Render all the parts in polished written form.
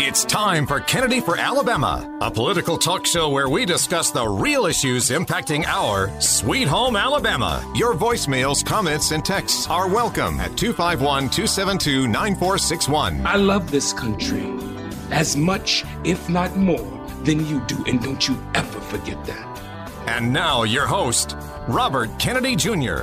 It's time for Kennedy for Alabama, a political talk show where we discuss the real issues impacting our sweet home Alabama. Your voicemails, comments, and texts are welcome at 251-272-9461. I love this country as much, if not more, than you do, and don't you ever forget that. And now your host, Robert Kennedy Jr.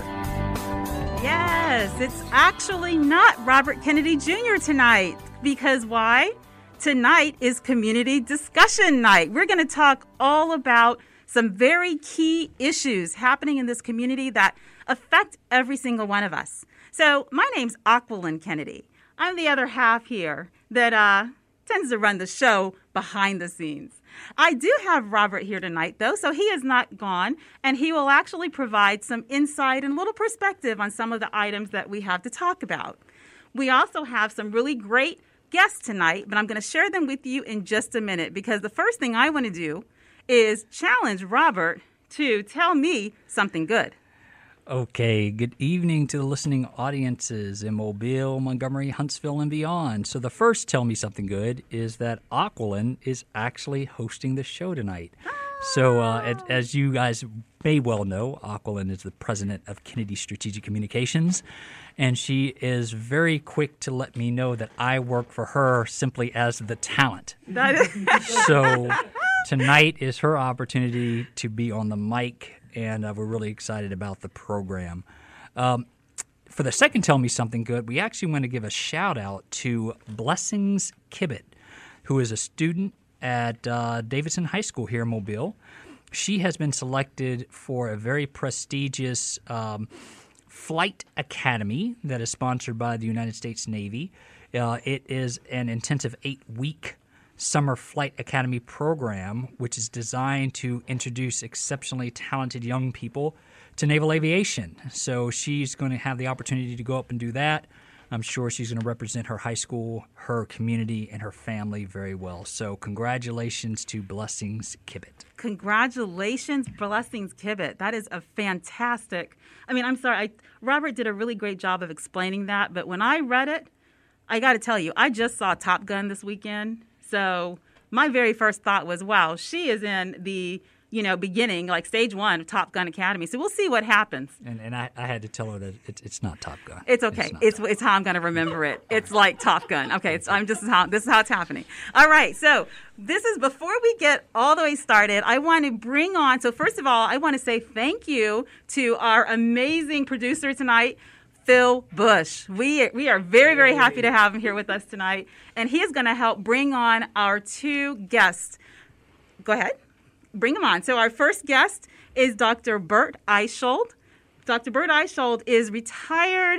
Yes, it's actually not Robert Kennedy Jr. tonight. Because why? Tonight is Community Discussion Night. We're going to talk all about some very key issues happening in this community that affect every single one of us. So my name's Aquilyn Kennedy. I'm the other half here that tends to run the show behind the scenes. I do have Robert here tonight, though, so he is not gone, and he will actually provide some insight and a little perspective on some of the items that we have to talk about. We also have some really great guests tonight, but I'm going to share them with you in just a minute, because the first thing I want to do is challenge Robert to tell me something good. Okay, good evening to the listening audiences in Mobile, Montgomery, Huntsville, and beyond. So the first Tell Me Something Good is that Aquilyn is actually hosting the show tonight. So as you guys may well know, Aquilyn is the president of Kennedy Strategic Communications, and she is very quick to let me know that I work for her simply as the talent. So tonight is her opportunity to be on the mic, and we're really excited about the program. For the second Tell Me Something Good, we actually want to give a shout-out to Blessings Kibbitt, who is a student at Davidson High School here in Mobile. She has been selected for a very prestigious flight academy that is sponsored by the United States Navy. It is an intensive 8-week summer flight academy program, which is designed to introduce exceptionally talented young people to naval aviation. So she's going to have the opportunity to go up and do that. I'm sure she's going to represent her high school, her community, and her family very well. So congratulations to Blessings Kibbitt. Congratulations, Blessings Kibbitt. That is a fantastic. I'm sorry. Robert did a really great job of explaining that. But when I read it, I got to tell you, I just saw Top Gun this weekend. So my very first thought was, wow, she is in the beginning, like stage 1 of Top Gun Academy. So we'll see what happens. And I had to tell her that it's not Top Gun. It's okay. It's how I'm going to remember it. It's like Top Gun. Okay. This is how it's happening. All right. So this is before we get all the way started. I want to bring on. So first of all, I want to say thank you to our amazing producer tonight, Phil Bush. We are very, very happy to have him here with us tonight, and he is going to help bring on our two guests. Go ahead. Bring him on. So our first guest is Dr. Bert Eichshold. Dr. Bert Eichshold is retired,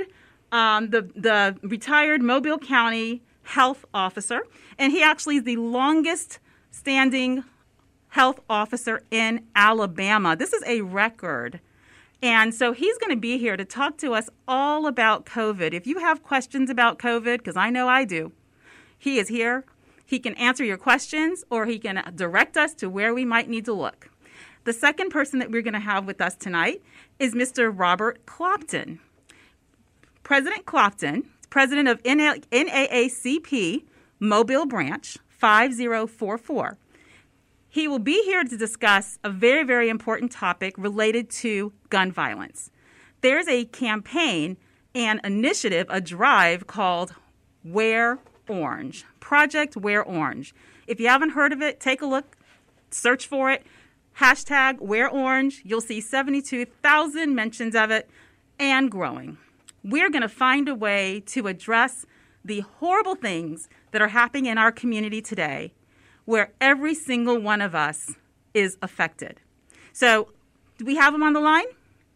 the retired Mobile County health officer, and he actually is the longest standing health officer in Alabama. This is a record. And so he's going to be here to talk to us all about COVID. If you have questions about COVID, because I know I do, he is here. He can answer your questions, or he can direct us to where we might need to look. The second person that we're going to have with us tonight is Mr. Robert Clopton. President Clopton, president of NAACP Mobile Branch 5044. He will be here to discuss a very, very important topic related to gun violence. There's a campaign, an initiative, a drive called Wear Orange, Project Wear Orange. If you haven't heard of it, take a look, search for it, hashtag Wear Orange. You'll see 72,000 mentions of it and growing. We're going to find a way to address the horrible things that are happening in our community today, where every single one of us is affected. So, do we have him on the line?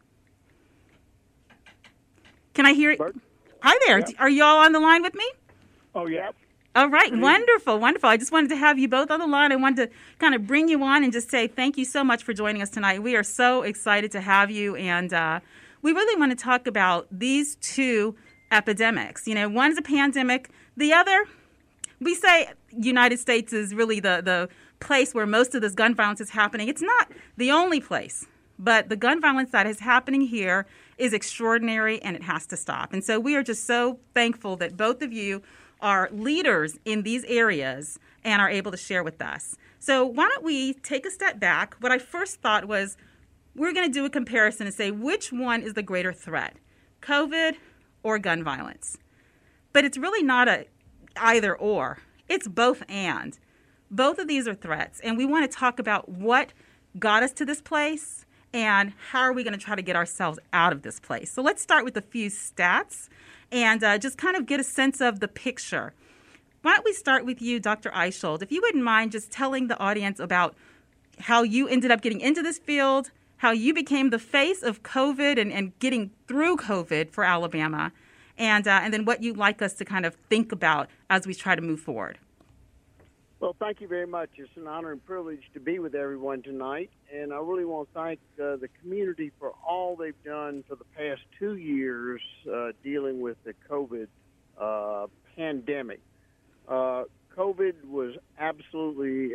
Can I hear it? Hi there. Yeah. Are you all on the line with me? Oh, yeah. All right. Wonderful. I just wanted to have you both on the line. I wanted to kind of bring you on and just say thank you so much for joining us tonight. We are so excited to have you, and we really want to talk about these two epidemics. One's a pandemic. The other, we say United States is really the place where most of this gun violence is happening. It's not the only place, but the gun violence that is happening here is extraordinary, and it has to stop. And so we are just so thankful that both of you are leaders in these areas and are able to share with us. So why don't we take a step back? What I first thought was we're going to do a comparison and say which one is the greater threat, COVID or gun violence. But it's really not a either or. It's both and. Both of these are threats, and we want to talk about what got us to this place and how are we going to try to get ourselves out of this place. So let's start with a few stats and just kind of get a sense of the picture. Why don't we start with you, Dr. Eichhold, if you wouldn't mind just telling the audience about how you ended up getting into this field, how you became the face of COVID and getting through COVID for Alabama, and then what you'd like us to kind of think about as we try to move forward. Well, thank you very much. It's an honor and privilege to be with everyone tonight, and I really want to thank the community for all they've done for the past 2 years dealing with the COVID pandemic. COVID was absolutely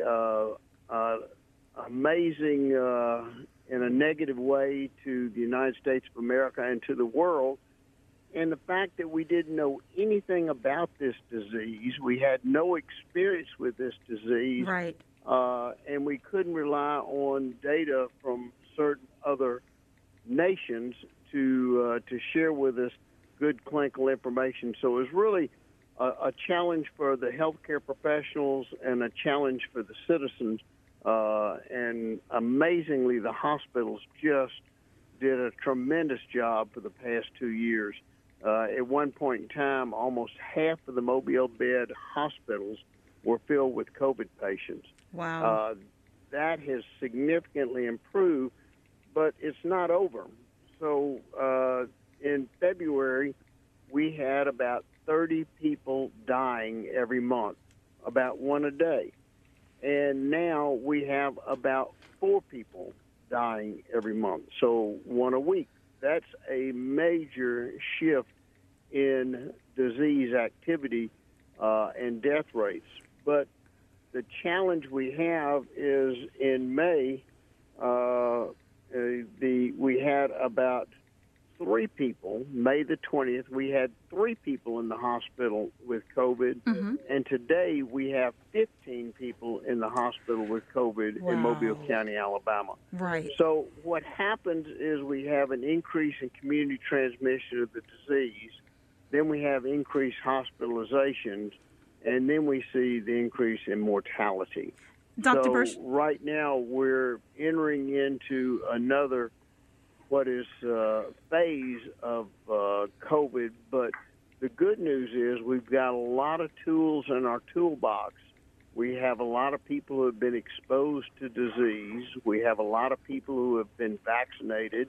amazing in a negative way to the United States of America and to the world. And the fact that we didn't know anything about this disease, we had no experience with this disease, right? And we couldn't rely on data from certain other nations to share with us good clinical information. So it was really a challenge for the healthcare professionals and a challenge for the citizens. And amazingly, the hospitals just did a tremendous job for the past 2 years. At one point in time, almost half of the Mobile bed hospitals were filled with COVID patients. Wow. That has significantly improved, but it's not over. So in February, we had about 30 people dying every month, about one a day. And now we have about 4 people dying every month, so one a week. That's a major shift in disease activity and death rates. But the challenge we have is in May, we had about 3 people, May the 20th, we had 3 people in the hospital with COVID, and today we have 15 people in the hospital with COVID in Mobile County, Alabama. Right. So what happens is we have an increase in community transmission of the disease, then we have increased hospitalizations, and then we see the increase in mortality. Dr. So Bursch? Right now we're entering into another phase of COVID, but the good news is we've got a lot of tools in our toolbox. We have a lot of people who have been exposed to disease. We have a lot of people who have been vaccinated,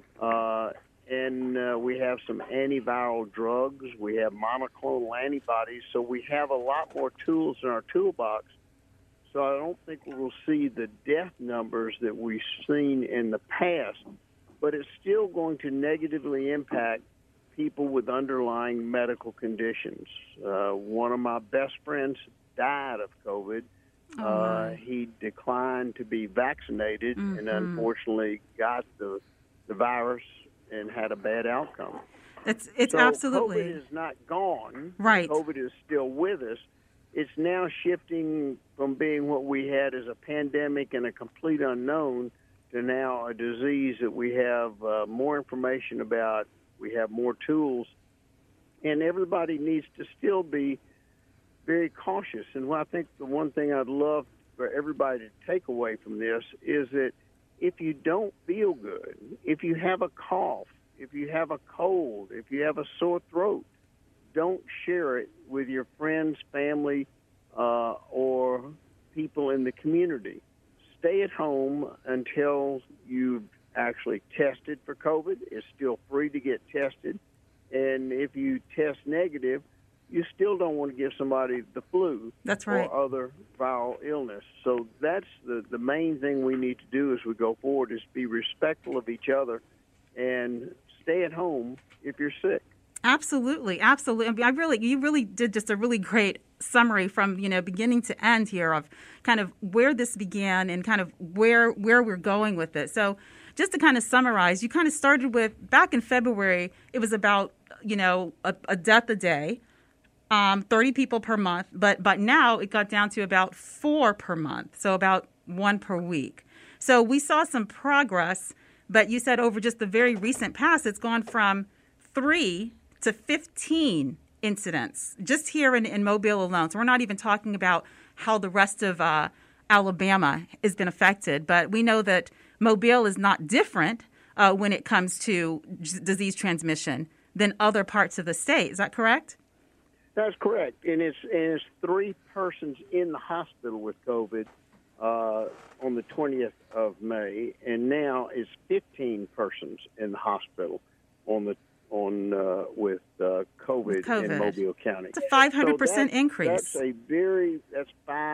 and we have some antiviral drugs. We have monoclonal antibodies, so we have a lot more tools in our toolbox. So I don't think we will see the death numbers that we've seen in the past, but it's still going to negatively impact people with underlying medical conditions. One of my best friends died of COVID. He declined to be vaccinated and unfortunately got the virus and had a bad outcome. It's so absolutely. COVID is not gone. Right. COVID is still with us. It's now shifting from being what we had as a pandemic and a complete unknown to now a disease that we have more information about, we have more tools, and everybody needs to still be very cautious. And I think the one thing I'd love for everybody to take away from this is that if you don't feel good, if you have a cough, if you have a cold, if you have a sore throat, don't share it with your friends, family, or people in the community. Stay at home until you've actually tested for COVID. It's still free to get tested. And if you test negative, you still don't want to give somebody the flu. That's right. Or other viral illness. So that's the main thing we need to do as we go forward is be respectful of each other and stay at home if you're sick. Absolutely, absolutely. I mean, you really did just a really great summary from beginning to end here of kind of where this began and kind of where we're going with it. So, just to kind of summarize, you kind of started with back in February. It was about a death a day. 30 people per month, but now it got down to about 4 per month, so about 1 per week. So we saw some progress, but you said over just the very recent past, it's gone from 3 to 15 incidents just here in Mobile alone. So we're not even talking about how the rest of Alabama has been affected, but we know that Mobile is not different when it comes to disease transmission than other parts of the state. Is that correct? That's correct, and it's 3 persons in the hospital with COVID on the 20th of May, and now it's 15 persons in the hospital with COVID in Mobile County. It's a 500% increase. That's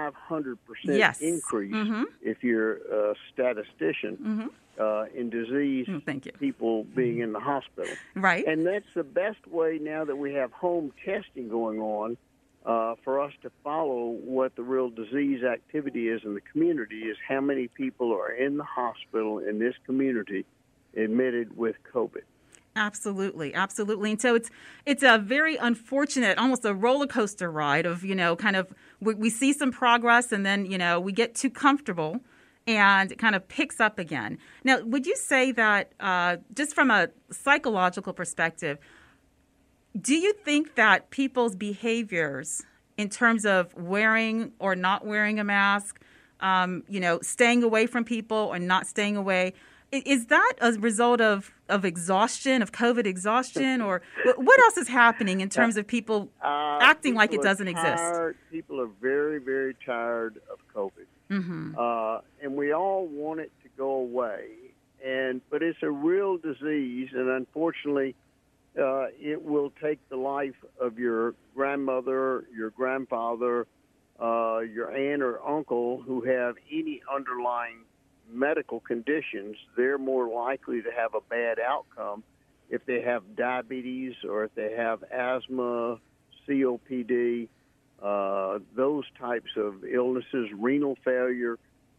500% increase if you're a statistician in disease. Thank you. People being in the hospital. Right. And that's the best way now that we have home testing going on for us to follow what the real disease activity is in the community is how many people are in the hospital in this community admitted with COVID. Absolutely, absolutely. And so it's a very unfortunate, almost a roller coaster ride of, kind of we see some progress and then, we get too comfortable and it kind of picks up again. Now, would you say that just from a psychological perspective, do you think that people's behaviors in terms of wearing or not wearing a mask, staying away from people or not staying away, is that a result of exhaustion, of COVID exhaustion, or what else is happening in terms of people acting like it doesn't exist? People are very, very tired of COVID. And we all want it to go away. But it's a real disease, and unfortunately, it will take the life of your grandmother, your grandfather, your aunt or uncle who have any underlying medical conditions. They're more likely to have a bad outcome if they have diabetes or if they have asthma, COPD, those types of illnesses, renal failure.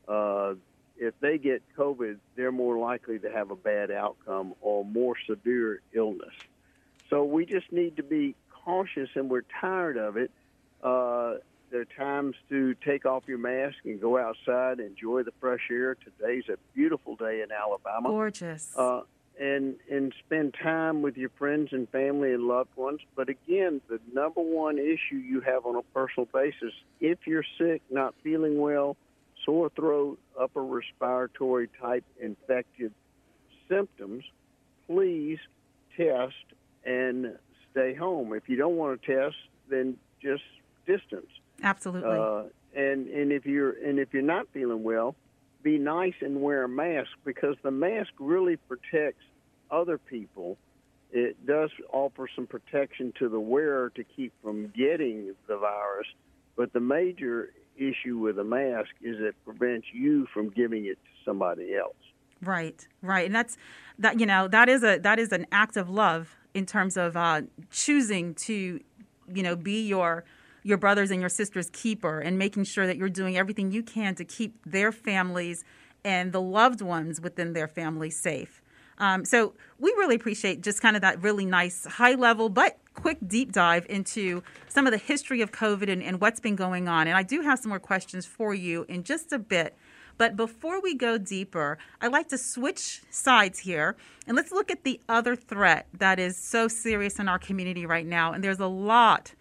If they get COVID, they're more likely to have a bad outcome or more severe illness. So we just need to be cautious, and we're tired of it. There are times to take off your mask and go outside, enjoy the fresh air. Today's a beautiful day in Alabama. Gorgeous. And spend time with your friends and family and loved ones. But again, the number one issue you have on a personal basis, if you're sick, not feeling well, sore throat, upper respiratory type infective symptoms, please test and stay home. If you don't want to test, then just distance. Absolutely. And if you're not feeling well, be nice and wear a mask, because the mask really protects other people. It does offer some protection to the wearer to keep from getting the virus, but the major issue with a mask is it prevents you from giving it to somebody else. Right, and that is an act of love in terms of choosing to, be your brothers and your sisters' keeper and making sure that you're doing everything you can to keep their families and the loved ones within their families safe. So we really appreciate just kind of that really nice high level but quick deep dive into some of the history of COVID and what's been going on. And I do have some more questions for you in just a bit. But before we go deeper, I'd like to switch sides here and let's look at the other threat that is so serious in our community right now. And there's a lot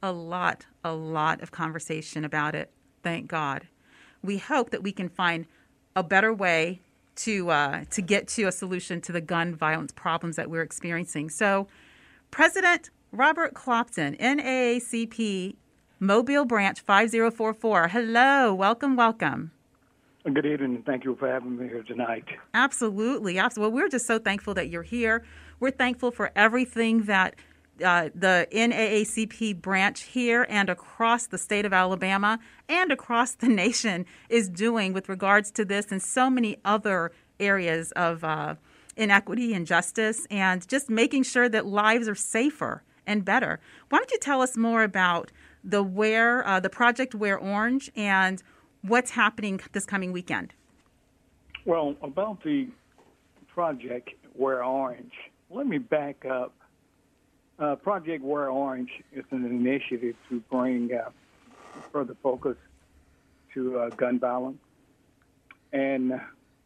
of conversation about it. Thank God. We hope that we can find a better way to get to a solution to the gun violence problems that we're experiencing. So, President Robert Clopton, NAACP, Mobile Branch 5044. Hello, welcome. Good evening, and thank you for having me here tonight. Absolutely. Well, we're just so thankful that you're here. We're thankful for everything that the NAACP branch here and across the state of Alabama and across the nation is doing with regards to this and so many other areas of inequity and justice, and just making sure that lives are safer and better. Why don't you tell us more about the Project Wear Orange and what's happening this coming weekend? Well, about the Project Wear Orange, let me back up Project Wear Orange is an initiative to bring further focus to gun violence and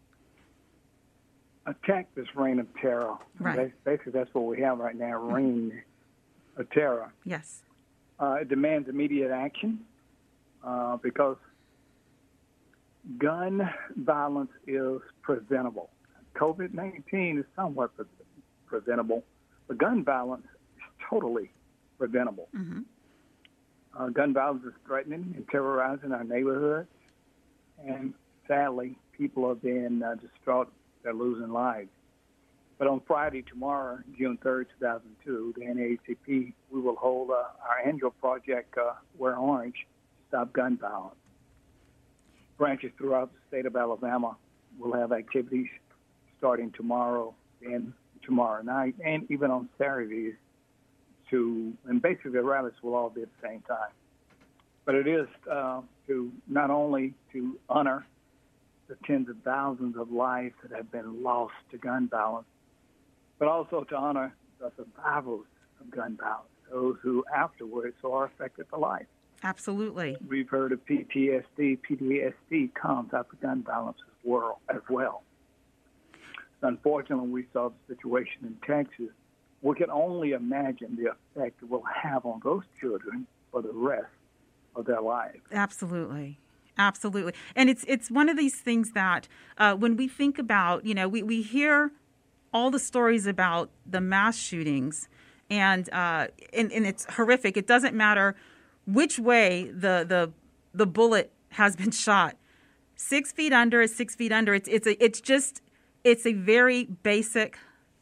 attack this reign of terror. Right. Basically, that's what we have right now, reign of terror. Yes. It demands immediate action because gun violence is preventable. COVID-19 is somewhat preventable, but gun violence is totally preventable. Mm-hmm. Gun violence is threatening and terrorizing our neighborhoods, and sadly, people are being distraught. They're losing lives. But on Friday, tomorrow, June 3rd, 2002, the NAACP, we will hold our annual Project Wear Orange to stop gun violence. Branches throughout the state of Alabama will have activities starting tomorrow and tomorrow night, and even on Saturdays. And basically the rallies will all be at the same time. But it is to not only to honor the tens of thousands of lives that have been lost to gun violence, but also to honor the survivors of gun violence, those who afterwards are affected for life. Absolutely. We've heard of PTSD. PTSD comes after gun violence as well. Unfortunately, we saw the situation in Texas. We can only imagine the effect it will have on those children for the rest of their lives. Absolutely. Absolutely. And it's one of these things that when we think about, we hear all the stories about the mass shootings and it's horrific. It doesn't matter which way the bullet has been shot. 6 feet under is 6 feet under. It's a very basic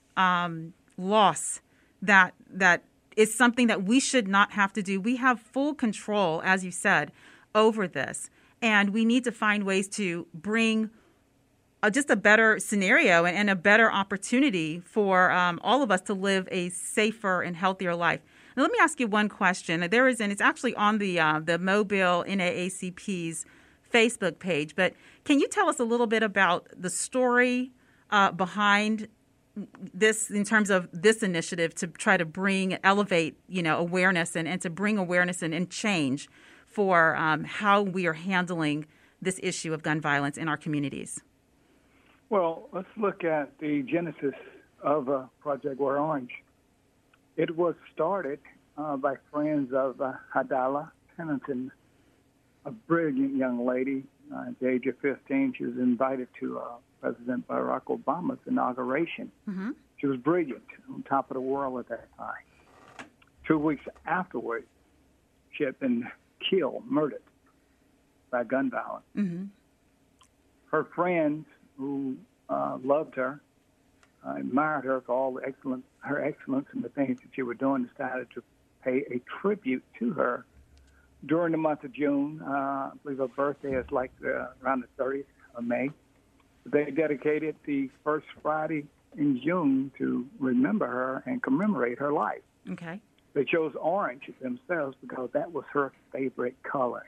loss that is something that we should not have to do. We have full control, as you said, over this. And we need to find ways to bring just a better scenario and a better opportunity for all of us to live a safer and healthier life. Now, let me ask you one question. It's actually on the Mobile NAACP's Facebook page, but can you tell us a little bit about the story behind this in terms of this initiative to try to elevate, awareness and to bring awareness and change for how we are handling this issue of gun violence in our communities? Well, let's look at the genesis of Project Wear Orange. It was started by friends of Hadala Pennington, a brilliant young lady. At the age of 15, she was invited to President Barack Obama's inauguration. Mm-hmm. She was brilliant, on top of the world at that time. 2 weeks afterwards, she had been murdered by gun violence. Mm-hmm. Her friends who loved her, admired her for all her excellence and the things that she was doing, decided to pay a tribute to her during the month of June. I believe her birthday is around the 30th of May. They dedicated the first Friday in June to remember her and commemorate her life. Okay. They chose orange themselves because that was her favorite color.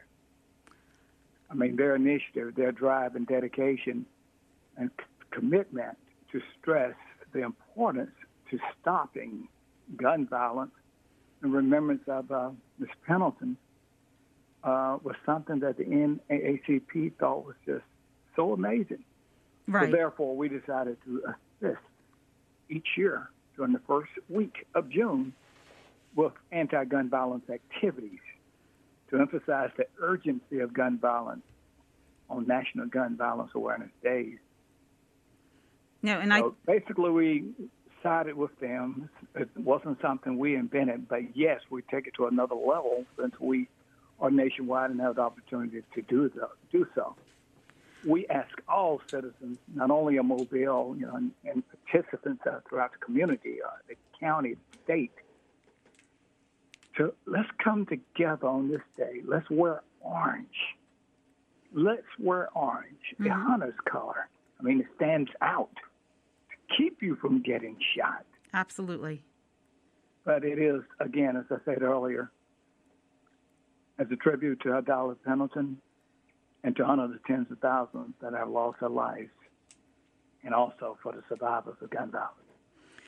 I mean, their initiative, their drive and dedication and commitment to stress the importance to stopping gun violence and remembrance of Ms. Pendleton was something that the NAACP thought was just so amazing. Right. So therefore, we decided to assist each year during the first week of June with anti-gun violence activities to emphasize the urgency of gun violence on National Gun Violence Awareness Days. Basically, we sided with them. It wasn't something we invented, but yes, we take it to another level since we are nationwide and have the opportunity to do so. We ask all citizens, not only in Mobile, and participants throughout the community, the county, the state, let's come together on this day. Let's wear orange. Let's wear orange, the hunter's color. I mean, it stands out to keep you from getting shot. Absolutely. But it is, again, as I said earlier, as a tribute to Hadala Pendleton and to honor the tens of thousands that have lost their lives, and also for the survivors of gun violence.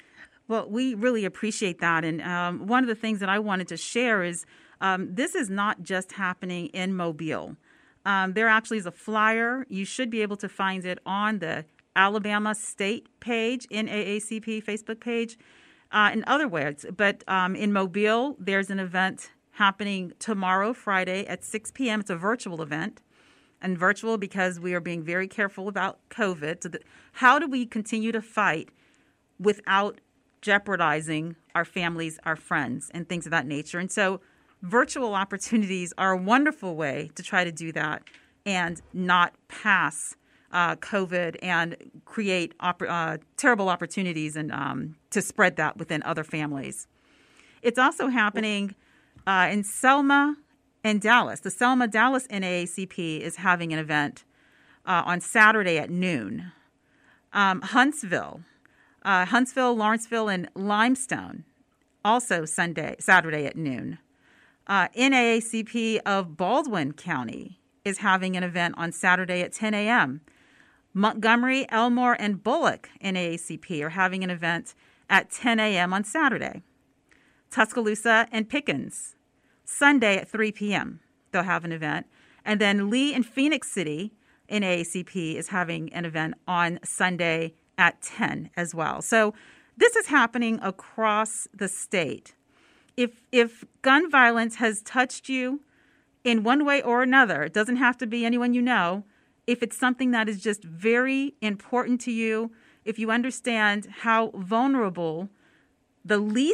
Well, we really appreciate that. And one of the things that I wanted to share is this is not just happening in Mobile. There actually is a flyer. You should be able to find it on the Alabama State page, NAACP Facebook page, in other words. But in Mobile, there's an event happening tomorrow, Friday, at 6 p.m. It's a virtual event. And virtual because we are being very careful about COVID. So how do we continue to fight without jeopardizing our families, our friends, and things of that nature? And so virtual opportunities are a wonderful way to try to do that and not pass COVID and create terrible opportunities and to spread that within other families. It's also happening in Selma and Dallas. The Selma Dallas NAACP is having an event on Saturday at noon. Huntsville, Lawrenceville, and Limestone, also Saturday at noon. NAACP of Baldwin County is having an event on Saturday at 10 a.m. Montgomery, Elmore, and Bullock NAACP are having an event at 10 a.m. on Saturday. Tuscaloosa and Pickens, Sunday at 3 p.m. they'll have an event. And then Lee and Phoenix City NAACP is having an event on Sunday at 10 as well. So this is happening across the state. If gun violence has touched you in one way or another, it doesn't have to be anyone you know. If it's something that is just very important to you, if you understand how vulnerable the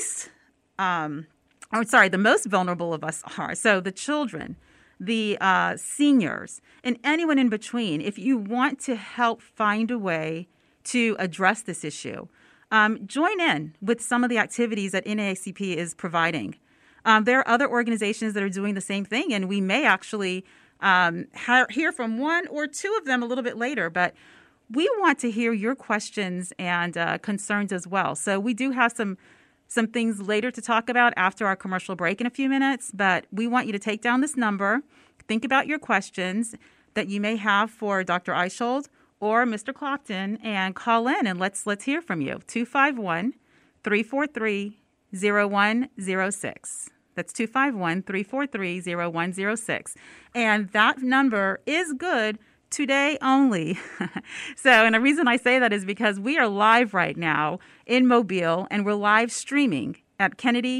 most vulnerable of us are, so the children, the seniors, and anyone in between, if you want to help find a way to address this issue, join in with some of the activities that NAACP is providing. There are other organizations that are doing the same thing, and we may actually hear from one or two of them a little bit later, but we want to hear your questions and concerns as well. So we do have some things later to talk about after our commercial break in a few minutes, but we want you to take down this number, think about your questions that you may have for Dr. Eichhold or Mr. Clopton, and call in and let's hear from you. 251-343-0106. That's 251-343-0106. And that number is good today only. And the reason I say that is because we are live right now in Mobile, and we're live streaming at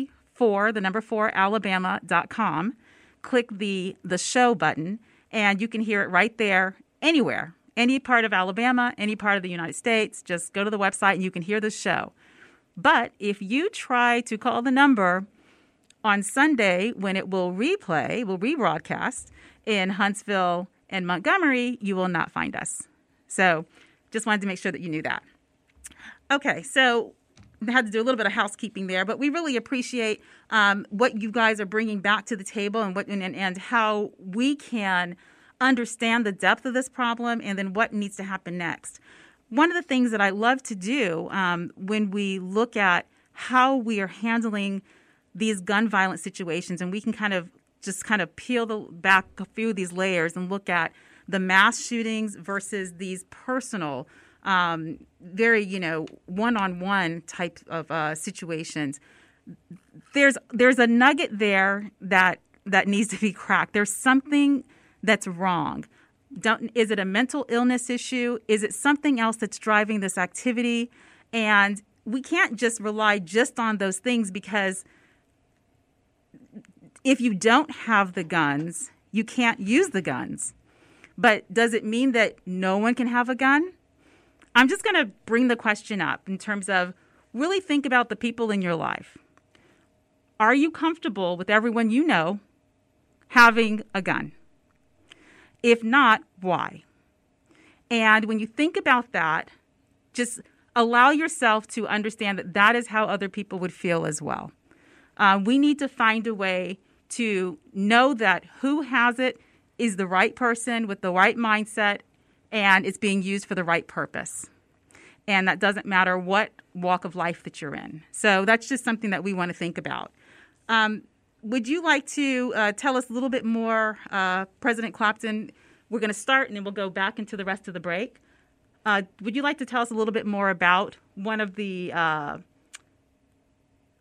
Kennedy4Alabama.com. Click the show button, and you can hear it right there anywhere. Any part of Alabama, any part of the United States, just go to the website and you can hear the show. But if you try to call the number on Sunday when it will rebroadcast in Huntsville and Montgomery, you will not find us. So just wanted to make sure that you knew that. Okay, so I had to do a little bit of housekeeping there, but we really appreciate what you guys are bringing back to the table and how we can understand the depth of this problem and then what needs to happen next. One of the things that I love to do when we look at how we are handling these gun violence situations, and we can kind of peel back a few of these layers and look at the mass shootings versus these personal, very, one-on-one type of situations. There's a nugget there that needs to be cracked. There's something that's wrong. Is it a mental illness issue? Is it something else that's driving this activity? And we can't just rely just on those things, because if you don't have the guns, you can't use the guns. But does it mean that no one can have a gun? I'm just going to bring the question up in terms of really think about the people in your life. Are you comfortable with everyone you know having a gun? If not, why? And when you think about that, just allow yourself to understand that that is how other people would feel as well. We need to find a way to know that who has it is the right person with the right mindset, and it's being used for the right purpose. And that doesn't matter what walk of life that you're in. So that's just something that we want to think about. Would you like to tell us a little bit more, President Clopton? We're going to start, and then we'll go back into the rest of the break. Would you like to tell us a little bit more about one of the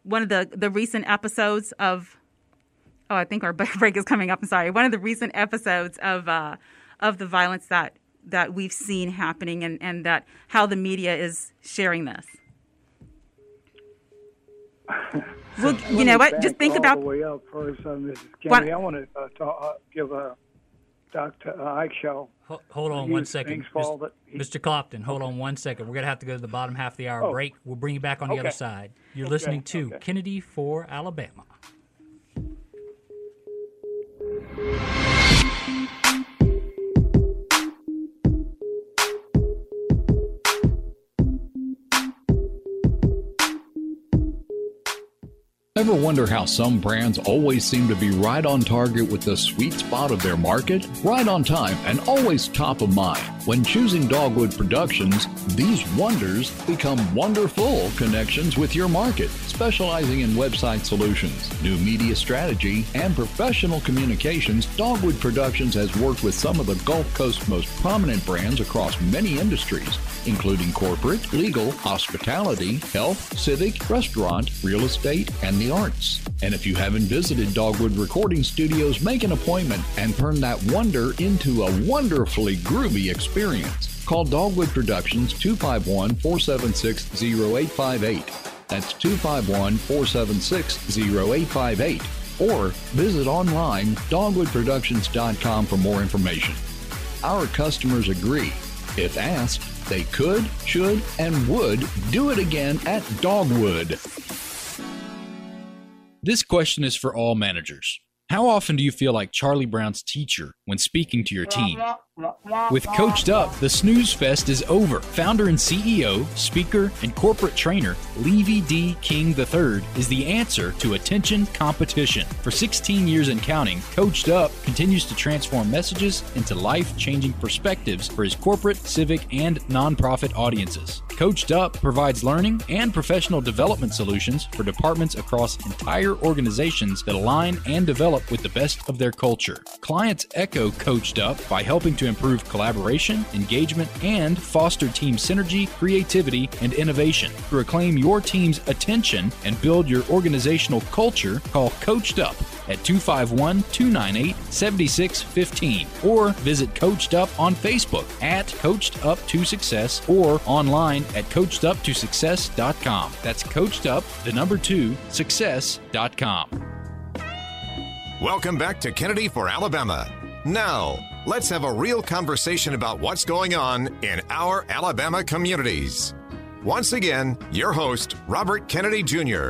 one of the recent episodes of. Oh, I think our break is coming up. I'm sorry. One of the recent episodes of the violence that we've seen happening, and that how the media is sharing this. Well, you know what? Just think about all the way up first, Mrs. Kennedy. I want to give Dr. Eichshaw. Hold on one second. Mr. Clopton, hold on 1 second. We're going to have to go to the bottom half of the hour break. We'll bring you back on the other side. You're listening to Kennedy for Alabama. Ever wonder how some brands always seem to be right on target with the sweet spot of their market? Right on time and always top of mind. When choosing Dogwood Productions, these wonders become wonderful connections with your market, specializing in website solutions, new media strategy, and professional communications. Dogwood Productions has worked with some of the Gulf Coast's most prominent brands across many industries, including corporate, legal, hospitality, health, civic, restaurant, real estate, and the arts. And if you haven't visited Dogwood Recording Studios, make an appointment and turn that wonder into a wonderfully groovy experience. Call Dogwood Productions 251-476-0858. That's 251-476-0858. Or visit online dogwoodproductions.com for more information. Our customers agree. If asked, they could, should, and would do it again at Dogwood. This question is for all managers. How often do you feel like Charlie Brown's teacher when speaking to your team? With Coached Up, the snooze fest is over. Founder and CEO, speaker, and corporate trainer Levy D. King III is the answer to attention competition. For 16 years and counting, Coached Up continues to transform messages into life-changing perspectives for his corporate, civic, and nonprofit audiences. Coached Up provides learning and professional development solutions for departments across entire organizations that align and develop with the best of their culture. Clients echo Coached Up by helping to improve collaboration, engagement, and foster team synergy, creativity, and innovation. To reclaim your team's attention and build your organizational culture, call Coached Up at 251-298-7615 or visit Coached Up on Facebook at Coached Up to Success or online at CoachedUp2Success.com. That's Coached Up, 2, Success.com. Welcome back to Kennedy for Alabama. Now, let's have a real conversation about what's going on in our Alabama communities. Once again, your host, Robert Kennedy Jr.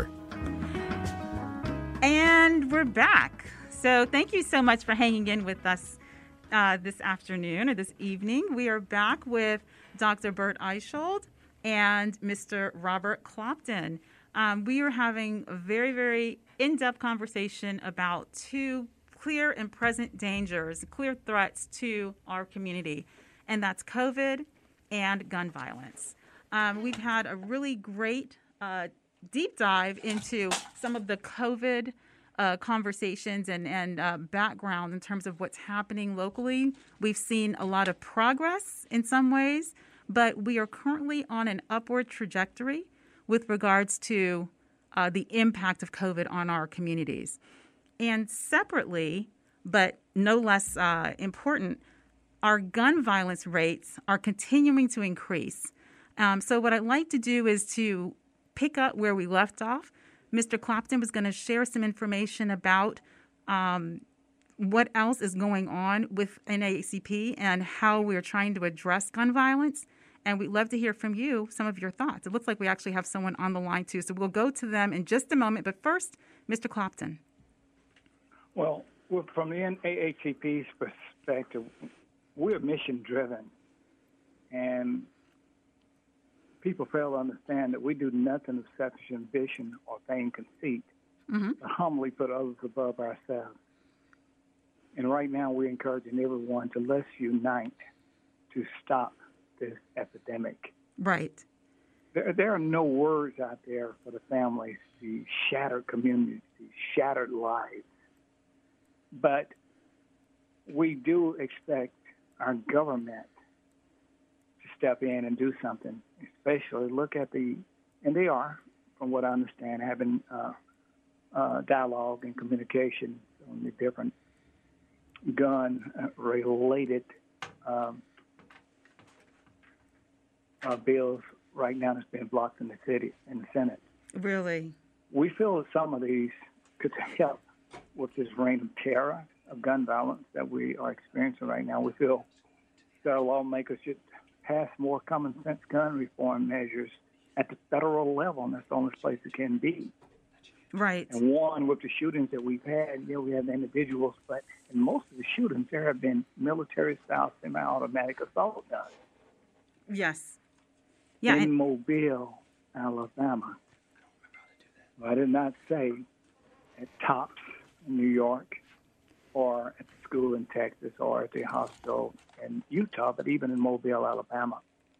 And we're back. So thank you so much for hanging in with us this afternoon or this evening. We are back with Dr. Bert Eichshaw and Mr. Robert Clopton. We are having a very, very in-depth conversation about two clear and present dangers, clear threats to our community, and that's COVID and gun violence. We've had a really great deep dive into some of the COVID conversations and background in terms of what's happening locally. We've seen a lot of progress in some ways, but we are currently on an upward trajectory with regards to the impact of COVID on our communities. And separately, but no less important, our gun violence rates are continuing to increase. So what I'd like to do is to pick up where we left off. Mr. Clopton was going to share some information about what else is going on with NAACP and how we're trying to address gun violence. And we'd love to hear from you some of your thoughts. It looks like we actually have someone on the line, too. So we'll go to them in just a moment. But first, Mr. Clopton. Well, from the NAACP's perspective, we're mission-driven. And people fail to understand that we do nothing of selfish ambition or vain conceit, but humbly put others above ourselves. And right now we're encouraging everyone to let's unite to stop this epidemic. Right. There are no words out there for the families, the shattered communities, the shattered lives. But we do expect our government to step in and do something, especially look at and they are, from what I understand, having dialogue and communication on the different gun-related bills right now that's being blocked in the Senate. Really? We feel that some of these could help with this reign of terror, of gun violence that we are experiencing right now. We feel that our lawmakers should pass more common sense gun reform measures at the federal level, and that's the only place it can be. Right. And one, with the shootings that we've had, we have individuals, but in most of the shootings, there have been military-style semi-automatic assault guns. Yes. Yeah. In Mobile, Alabama. I did not say at Tops in New York or at the school in Texas or at the hospital in Utah, but even in Mobile, Alabama.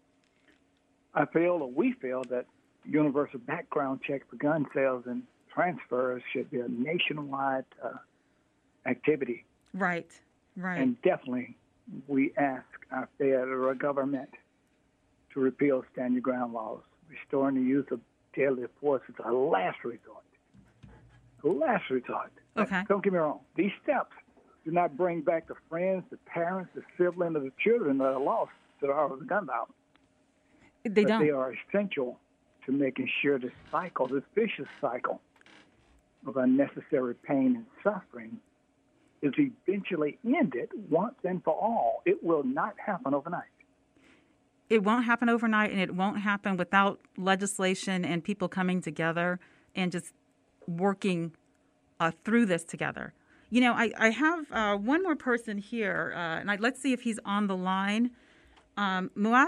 We feel that universal background check for gun sales and transfers should be a nationwide activity. Right. And definitely we ask our federal government to repeal stand your ground laws. Restoring the use of deadly force is a last resort. A last resort. Okay. Don't get me wrong. These steps do not bring back the friends, the parents, the siblings, or the children that are lost to the horror of the gun violence. They don't. They are essential to making sure this cycle, this vicious cycle of unnecessary pain and suffering is eventually ended once and for all. It will not happen overnight. It won't happen overnight, and it won't happen without legislation and people coming together and just working through this together. I have one more person here, and let's see if he's on the line. Muaf?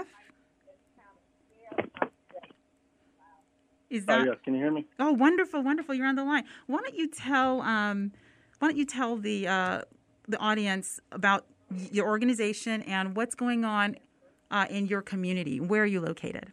Is that? Yes. Can you hear me? Oh, wonderful, wonderful! You're on the line. Why don't you tell the audience about your organization and what's going on in your community? Where are you located?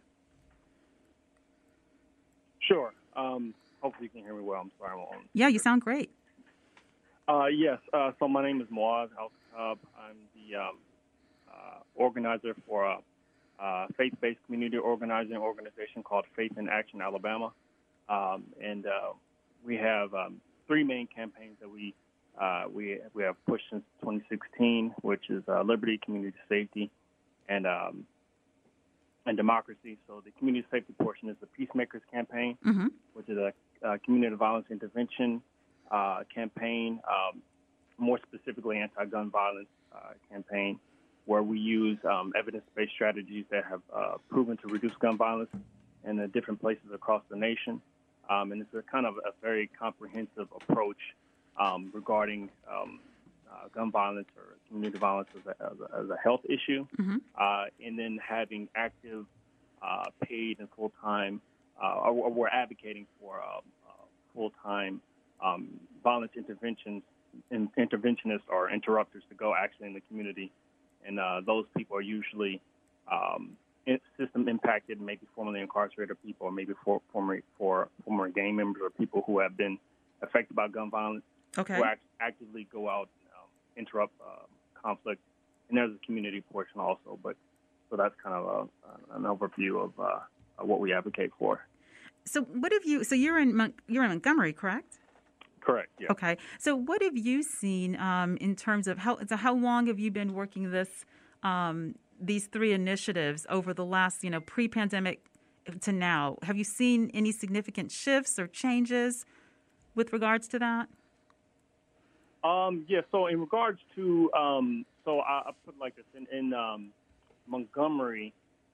Sure. Hopefully you can hear me well. I'm sorry. I'm on. Yeah, you sound great. Yes. So my name is Moaz Al-Khattab. I'm the organizer for a faith-based community organizing organization called Faith in Action Alabama. And we have three main campaigns that we have pushed since 2016, which is liberty, community safety, and democracy. So the community safety portion is the Peacemakers campaign, which is a community violence intervention campaign, more specifically anti-gun violence campaign, where we use evidence-based strategies that have proven to reduce gun violence in different places across the nation. And it's a kind of a very comprehensive approach regarding gun violence or community violence as a health issue, and then having active, paid, and full-time, or we're advocating for full-time violence interventionists or interrupters to go actually in the community. And those people are usually system impacted, maybe formerly incarcerated people, or maybe former gang members or people who have been affected by gun violence, who actively go out and interrupt conflict. And there's a community portion also, so that's kind of an overview of what we advocate for. So what have you? So you're in Montgomery, correct? Correct. Yeah. Okay. So what have you seen in terms of how long have you been working these three initiatives over the last, pre-pandemic to now? Have you seen any significant shifts or changes with regards to that? Yeah. So in regards to, so I put it like this in Montgomery,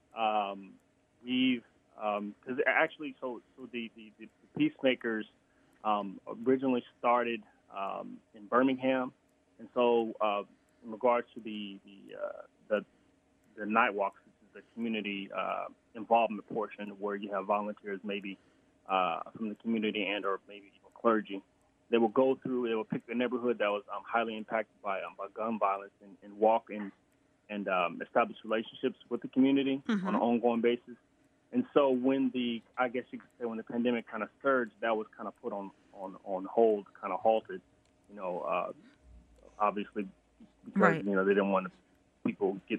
we've because actually, so the Peacemakers originally started in Birmingham, and so in regards to the night walks, which is the community involvement portion, where you have volunteers maybe from the community and or maybe even clergy. They will go through. They will pick the neighborhood that was highly impacted by gun violence and walk and establish relationships with the community on an ongoing basis. And so when the pandemic kind of surged, that was kind of put on hold, kind of halted, obviously because, they didn't want people get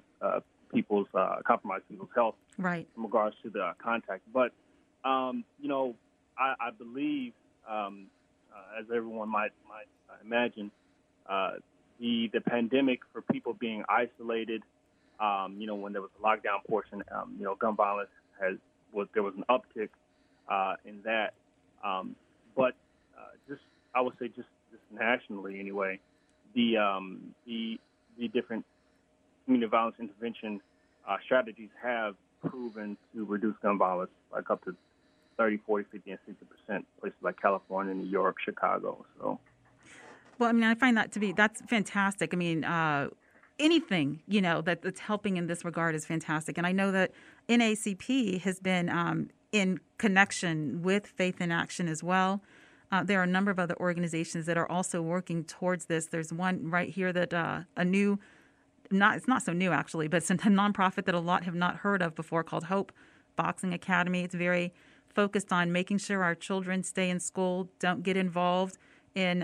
compromise people's health in regards to the contact. But, I believe, as everyone might imagine, the pandemic for people being isolated, when there was a lockdown portion, gun violence there was an uptick in that. But I would say just nationally anyway, the different community violence intervention strategies have proven to reduce gun violence like up to 30, 40, 50, and 60%, places like California, New York, Chicago. So, well, I mean, I find that's fantastic. I mean, anything, that's helping in this regard is fantastic. And I know that NAACP has been in connection with Faith in Action as well. There are a number of other organizations that are also working towards this. There's one right here that it's not so new actually, but it's a nonprofit that a lot have not heard of before called Hope Boxing Academy. It's very focused on making sure our children stay in school, don't get involved in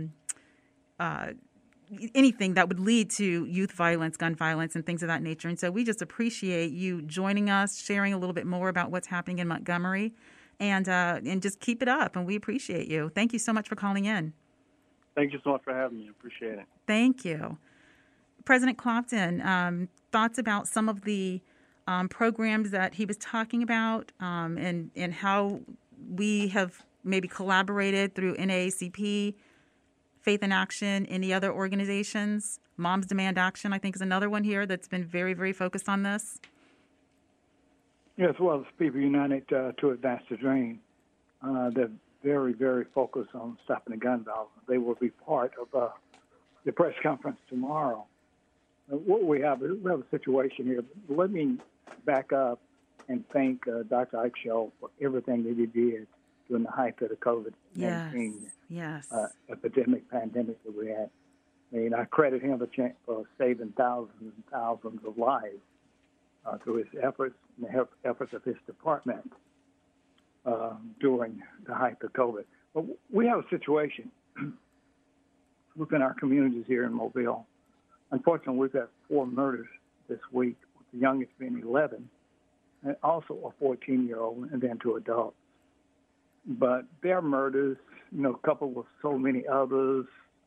anything that would lead to youth violence, gun violence, and things of that nature. And so we just appreciate you joining us, sharing a little bit more about what's happening in Montgomery, and just keep it up. And we appreciate you. Thank you so much for calling in. Thank you so much for having me. Appreciate it. Thank you. President Clopton, thoughts about some of the programs that he was talking about and how we have maybe collaborated through NAACP, Faith in Action, any other organizations? Moms Demand Action, I think, is another one here that's been very, very focused on this. Yes, well, as People United to Advance the Dream, they're very, very focused on stopping the gun violence. They will be part of the press conference tomorrow. What we have a situation here. Let me back up and thank Dr. Eichsfeld for everything that he did during the height of the COVID-19 epidemic, pandemic that we had. I mean, I credit him for saving thousands and thousands of lives through his efforts and the efforts of his department during the height of COVID. But we have a situation within our communities here in Mobile. Unfortunately, we've got 4 murders this week, with the youngest being 11, and also a 14-year-old, and then 2 adults. But their murders, coupled with so many others,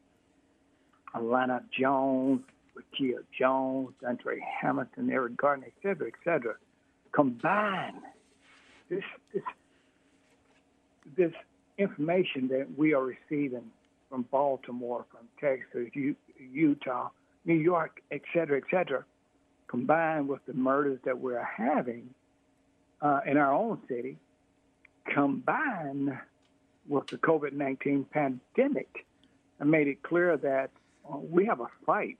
Alana Jones, Lakia Jones, Andre Hamilton, Eric Gardner, et cetera, combine this information that we are receiving from Baltimore, from Texas, Utah, New York, et cetera, combined with the murders that we're having in our own city, combined with the COVID-19 pandemic, and made it clear that we have a fight.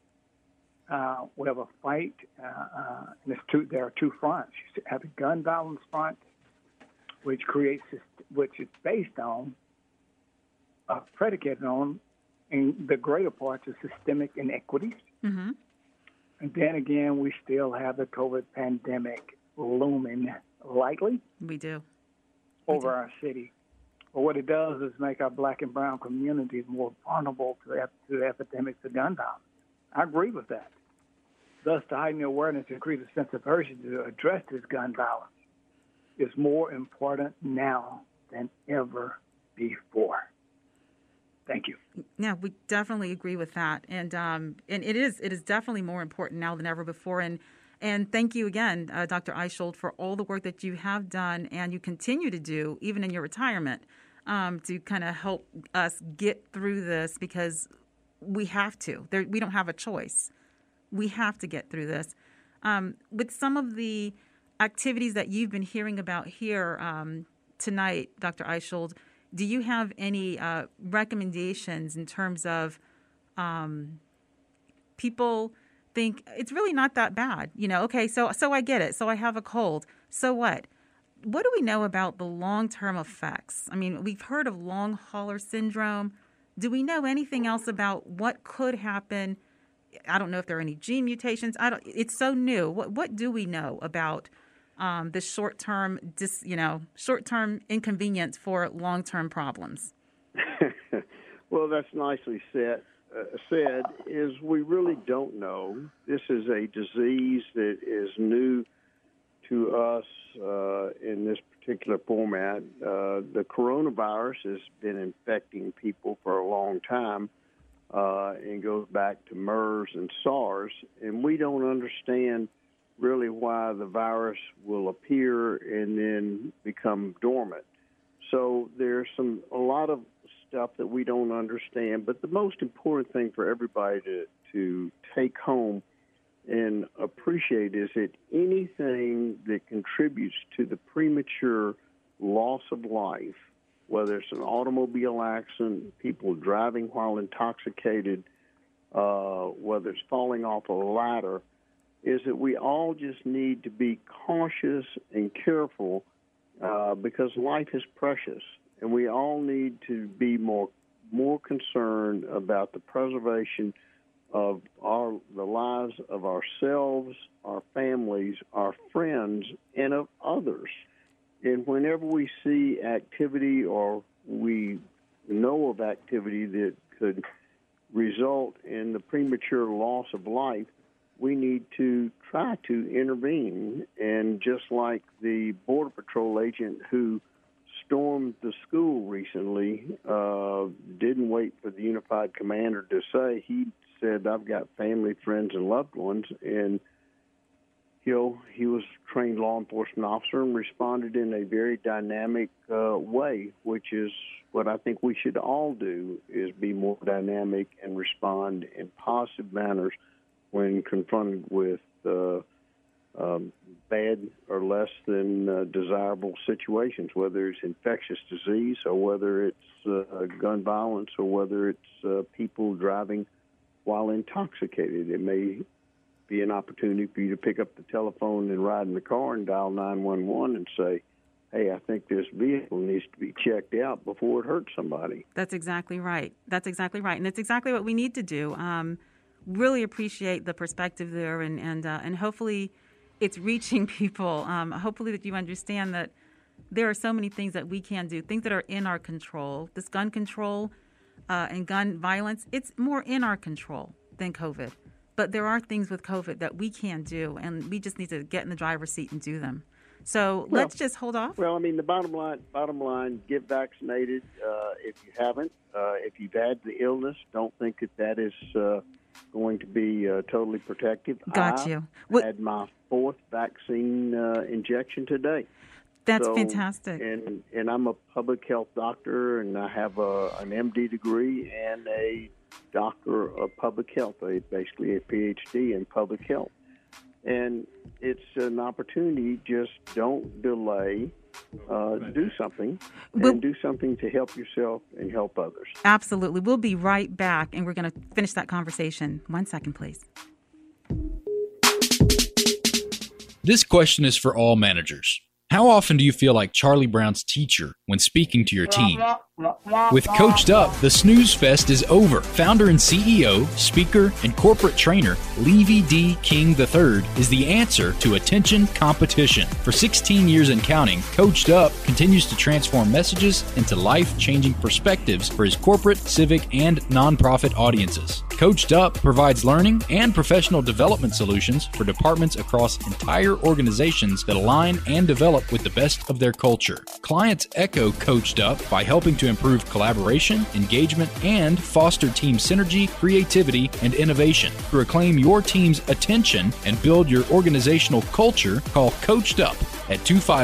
And there are 2 fronts. You have the gun violence front, which is based on, predicated on, in the greater parts of systemic inequities. Mm-hmm. And then again, we still have the COVID pandemic looming lightly. We do. Over our city. But what it does is make our black and brown communities more vulnerable to the epidemics of gun violence. I agree with that. Thus, to heighten the awareness and increase a sense of urgency to address this gun violence is more important now than ever before. Thank you. Yeah, we definitely agree with that, and it is definitely more important now than ever before. And thank you again, Dr. Eichsfeld, for all the work that you have done and you continue to do, even in your retirement, to kind of help us get through this, because we have to. We don't have a choice. We have to get through this. With some of the activities that you've been hearing about here tonight, Dr. Eichsfeld, do you have any recommendations in terms of people think it's really not that bad? Okay, so I get it. So I have a cold. So what? What do we know about the long-term effects? I mean, we've heard of long hauler syndrome. Do we know anything else about what could happen? I don't know if there are any gene mutations. It's so new. What do we know about the short-term inconvenience for long-term problems? Well, that's nicely said. Is we really don't know. This is a disease that is new to us in this particular format. The coronavirus has been infecting people for a long time and goes back to MERS and SARS, and we don't understand really why the virus will appear and then become dormant. So there's a lot of stuff that we don't understand, but the most important thing for everybody to take home and appreciate is that anything that contributes to the premature loss of life, whether it's an automobile accident, people driving while intoxicated, whether it's falling off a ladder, is that we all just need to be cautious and careful because life is precious, and we all need to be more concerned about the preservation of the lives of ourselves, our families, our friends, and of others. And whenever we see activity or we know of activity that could result in the premature loss of life, we need to try to intervene. And just like the Border Patrol agent who stormed the school recently, didn't wait for the unified commander to say, he said, "I've got family, friends, and loved ones," and he was a trained law enforcement officer and responded in a very dynamic way, which is what I think we should all do, is be more dynamic and respond in positive manners when confronted with bad or less than desirable situations, whether it's infectious disease or whether it's gun violence or whether it's people driving while intoxicated. It may be an opportunity for you to pick up the telephone and ride in the car and dial 911 and say, "Hey, I think this vehicle needs to be checked out before it hurts somebody." That's exactly right. That's exactly right. And it's exactly what we need to do. Really appreciate the perspective there, and hopefully it's reaching people. Hopefully that you understand that there are so many things that we can do, things that are in our control. This gun control and gun violence, it's more in our control than COVID. But there are things with COVID that we can do, and we just need to get in the driver's seat and do them. So let's just hold off. Well, I mean, the bottom line, get vaccinated if you haven't. If you've had the illness, don't think that is going to be totally protective. Got you. I had my 4th vaccine injection today. That's fantastic. And I'm a public health doctor, and I have an MD degree and a doctor of public health, basically a PhD in public health. And it's an opportunity. Just don't delay. Do something, and do something to help yourself and help others. Absolutely. We'll be right back, and we're going to finish that conversation. 1 second, please. This question is for all managers. How often do you feel like Charlie Brown's teacher when speaking to your team? With Coached Up, the snooze fest is over. Founder and CEO, speaker, and corporate trainer Levy D. King III is the answer to attention competition. For 16 years and counting, Coached Up continues to transform messages into life-changing perspectives for his corporate, civic, and nonprofit audiences. Coached Up provides learning and professional development solutions for departments across entire organizations that align and develop with the best of their culture. Clients echo Coached Up by helping to improve collaboration, engagement, and foster team synergy, creativity, and innovation. To reclaim your team's attention and build your organizational culture, call Coached Up at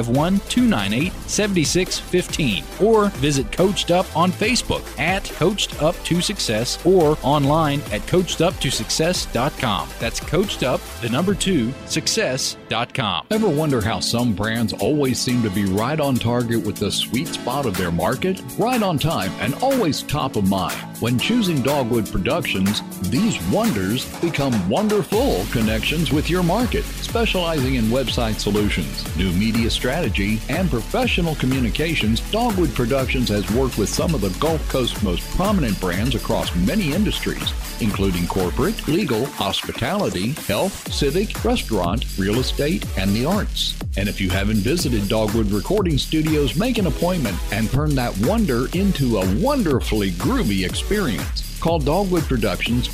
251-298-7615 or visit Coached Up on Facebook at Coached Up to Success or online at CoachedUp2Success.com. That's Coached Up, 2, Success.com. Ever wonder how some brands always seem to be right on target with the sweet spot of their market? Right on time and always top of mind. When choosing Dogwood Productions, these wonders become wonderful connections with your market, specializing in website solutions, new media strategy, and professional communications. Dogwood Productions has worked with some of the Gulf Coast's most prominent brands across many industries, including corporate, legal, hospitality, health, civic, restaurant, real estate, and the arts. And if you haven't visited Dogwood Recording Studios, make an appointment and turn that wonder into a wonderfully groovy experience. Call Dogwood Productions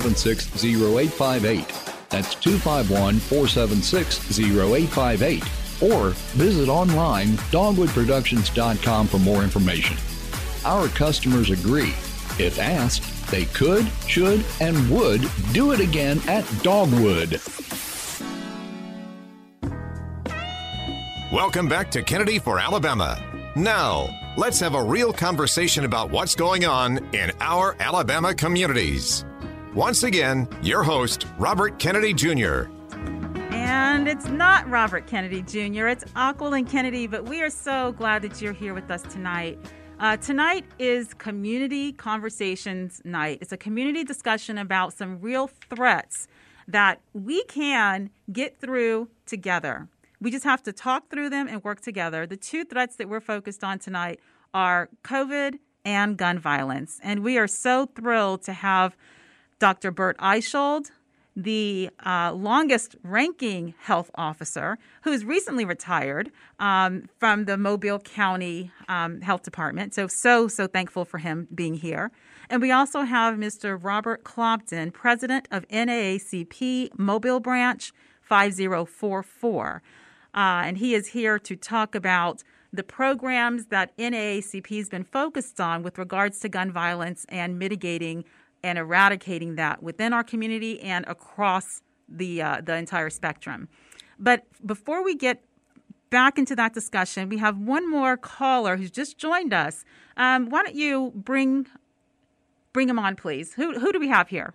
251-476-0858. That's 251-476-0858. or visit online dogwoodproductions.com for more information. Our customers agree. If asked, they could, should, and would do it again at Dogwood. Welcome back to Kennedy for Alabama. Now, let's have a real conversation about what's going on in our Alabama communities. Once again, your host, Robert Kennedy Jr. And it's not Robert Kennedy Jr., it's Aquilyn Kennedy, but we are so glad that you're here with us tonight. Tonight is Community Conversations Night. It's a community discussion about some real threats that we can get through together. We just have to talk through them and work together. The two threats that we're focused on tonight are COVID and gun violence. And we are so thrilled to have Dr. Bert Eichhold, the longest-ranking health officer, who is recently retired from the Mobile County Health Department. So thankful for him being here. And we also have Mr. Robert Clopton, president of NAACP Mobile Branch 5044. And he is here to talk about the programs that NAACP has been focused on with regards to gun violence and mitigating and eradicating that within our community and across the entire spectrum. But before we get back into that discussion, we have one more caller who's just joined us. Why don't you bring him on, please? Who do we have here?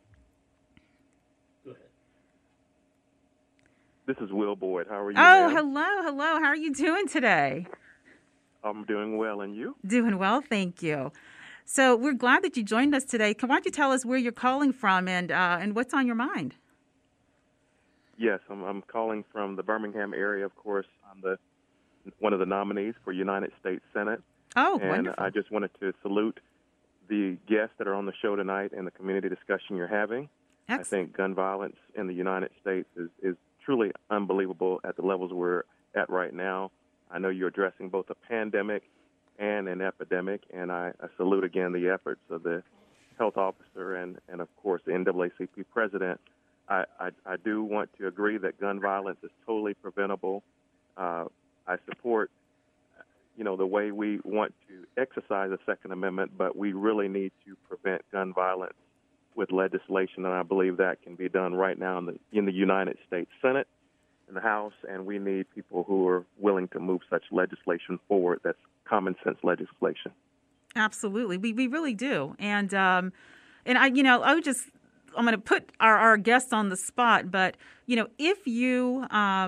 This is Will Boyd. How are you? Oh, ma'am? hello. How are you doing today? I'm doing well, and you? Doing well, thank you. So we're glad that you joined us today. Why don't you tell us where you're calling from and what's on your mind? Yes, I'm calling from the Birmingham area. Of course, I'm one of the nominees for United States Senate. Oh, and wonderful. I just wanted to salute the guests that are on the show tonight and the community discussion you're having. Excellent. I think gun violence in the United States is truly unbelievable at the levels we're at right now. I know you're addressing both a pandemic and an epidemic, and I salute again the efforts of the health officer and of course, the NAACP president. I do want to agree that gun violence is totally preventable. I support, the way we want to exercise the Second Amendment, but we really need to prevent gun violence with legislation, and I believe that can be done right now in the United States Senate, in the House, and we need people who are willing to move such legislation forward. That's common sense legislation. Absolutely, we really do, and I'm going to put our guests on the spot, but if you,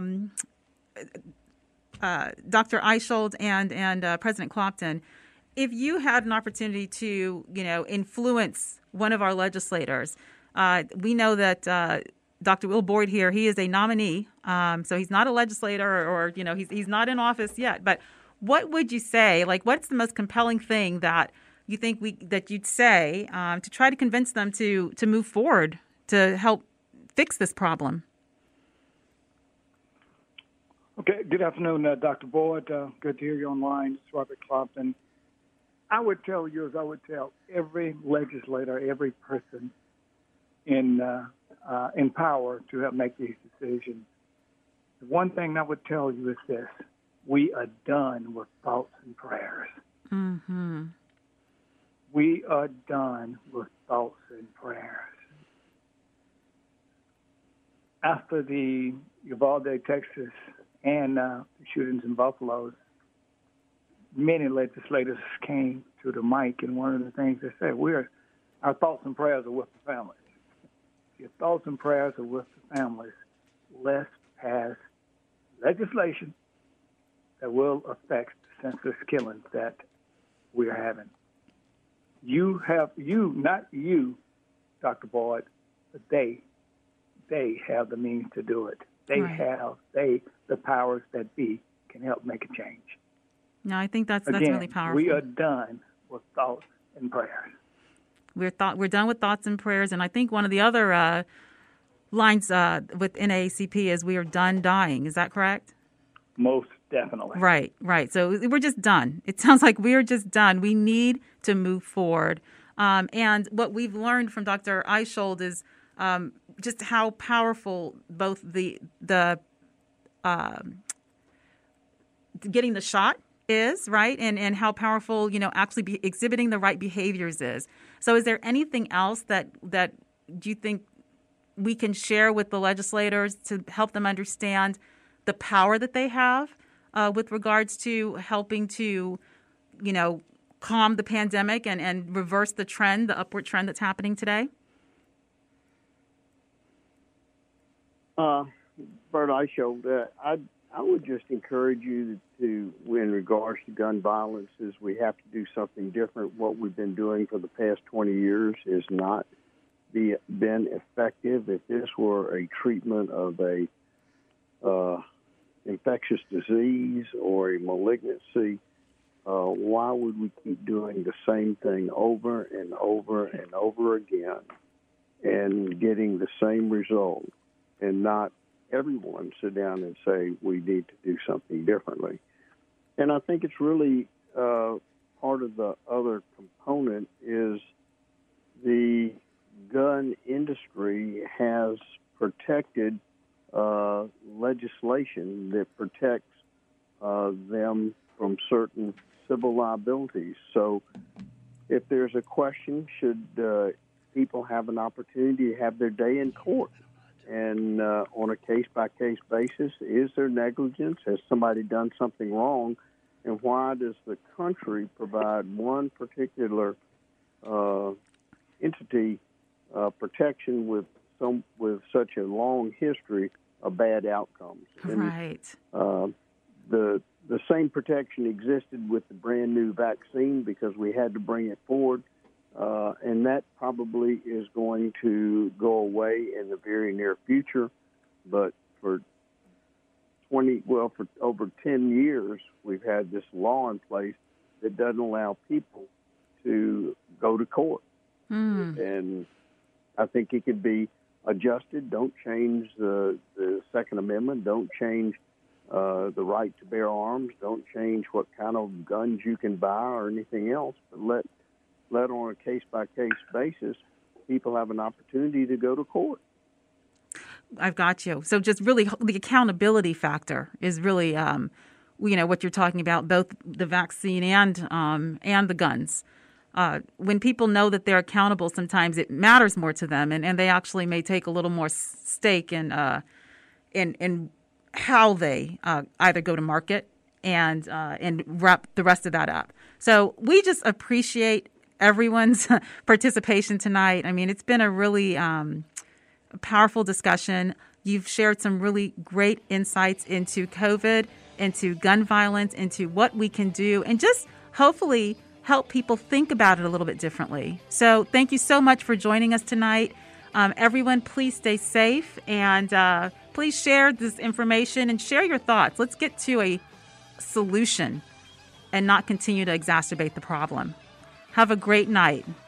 Dr. Eichhold and President Clopton, if you had an opportunity to influence one of our legislators, we know that Dr. Will Boyd here, he is a nominee, so he's not a legislator or he's not in office yet. But what would you say? Like, what's the most compelling thing that you think that you'd say to try to convince them to move forward to help fix this problem? Okay. Good afternoon, Dr. Boyd. Good to hear you online. It's Robert Clopton. I would tell you, as I would tell every legislator, every person in power to help make these decisions. The one thing I would tell you is this: we are done with thoughts and prayers. Mm-hmm. We are done with thoughts and prayers. After the Uvalde, Texas, and the shootings in Buffalo, many legislators came to the mic, and one of the things they said, our thoughts and prayers are with the families. Your thoughts and prayers are with the families. Let's pass legislation that will affect the senseless killings that we're having. Not you, Dr. Boyd, but they have the means to do it. The powers that be can help make a change. No, I think that's Again, really powerful. We are done with thoughts and prayers. We're done with thoughts and prayers, and I think one of the other lines with NAACP is we are done dying. Is that correct? Most definitely. Right. So we're just done. It sounds like we're just done. We need to move forward. And what we've learned from Dr. Eichhold is just how powerful both the getting the shot is, right? And how powerful, actually exhibiting the right behaviors is. So is there anything else that do you think we can share with the legislators to help them understand the power that they have with regards to helping to, calm the pandemic and reverse the trend, the upward trend that's happening today? Bert Eichel, I would just encourage you to, in regards to gun violence, is we have to do something different. What we've been doing for the past 20 years has not been effective. If this were a treatment of a infectious disease or a malignancy, why would we keep doing the same thing over and over and over again and getting the same result and not everyone sit down and say we need to do something differently? And I think it's really part of the other component is the gun industry has protected legislation that protects them from certain civil liabilities. So if there's a question, should people have an opportunity to have their day in court? And on a case-by-case basis, is there negligence? Has somebody done something wrong? And why does the country provide one particular entity protection with such a long history of bad outcomes? Right. And, the same protection existed with the brand new vaccine because we had to bring it forward. And that probably is going to go away in the very near future. But for over 10 years, we've had this law in place that doesn't allow people to go to court. And I think it could be adjusted. Don't change the Second Amendment. Don't change the right to bear arms. Don't change what kind of guns you can buy or anything else. But let on a case-by-case basis, people have an opportunity to go to court. I've got you. So just really the accountability factor is really, what you're talking about, both the vaccine and the guns. When people know that they're accountable, sometimes it matters more to them, and they actually may take a little more stake in how they either go to market and wrap the rest of that up. So we just appreciate everyone's participation tonight. I mean, it's been a really powerful discussion. You've shared some really great insights into COVID, into gun violence, into what we can do, and just hopefully help people think about it a little bit differently. So thank you so much for joining us tonight. Everyone, please stay safe and please share this information and share your thoughts. Let's get to a solution and not continue to exacerbate the problem. Have a great night.